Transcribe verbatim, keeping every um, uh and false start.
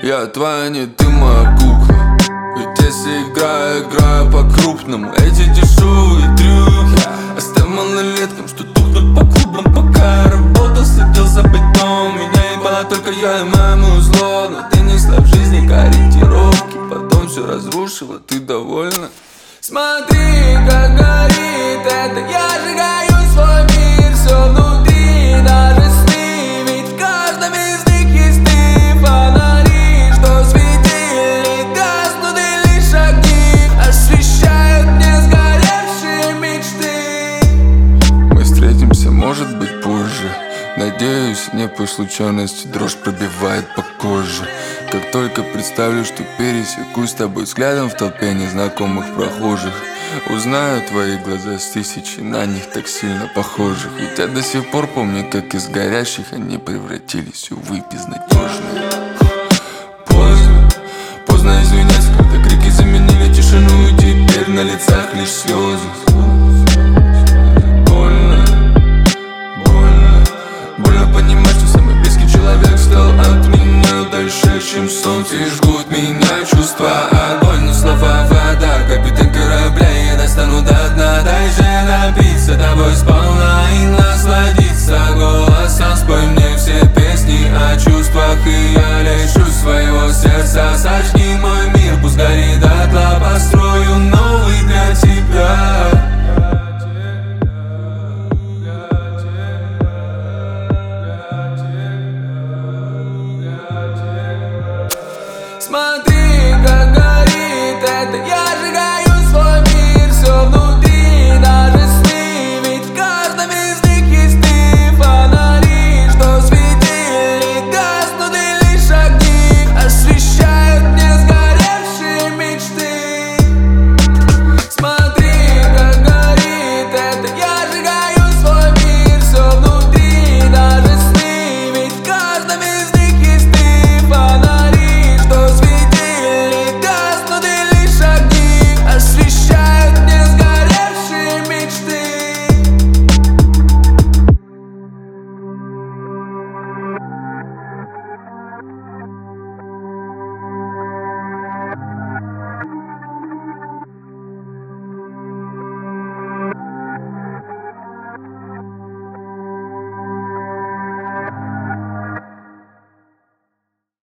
Я твоя, не ты моя кукла. Ведь если играю, играю по-крупному. Эти дешевые трюки оставь малолеткам, что тухнут по клубам. Пока я работал, следил за бытом. Меня ебала только я и мое зло. Но ты несла в жизни корректировки, потом все разрушила, ты довольна? Смотри, как горит это, я сжигаю свой мир, все внутри, даже сны. Ведь в каждом из них есть ты. Фонари, что светили, гаснут и лишь огни освещают мне сгоревшие мечты. Мы встретимся, может быть, позже. Надеюсь, не по случайности дрожь пробивает по коже. Как только представлю, что пересекусь с тобой взглядом в толпе незнакомых прохожих, узнаю твои глаза с тысячи на них так сильно похожих. Ведь я до сих пор помню, как из горящих они превратились, увы, безнадежные. Поздно, поздно извиняться, когда крики заменили тишину, и теперь на лицах лишь слезы. Больно, больно, больно понимать, что самый близкий человек стал от меня дальше, чем солнце, и жгут меня чувства. Огонь, но слова вода, капитан корабля, я достану до дна. Дай же напиться тобой сполна и насладиться голосом. Спой мне все песни о чувствах, и я лишусь своего сердца. Сожги мой мир, пусть горит дотла, построю новый для тебя. Смотри.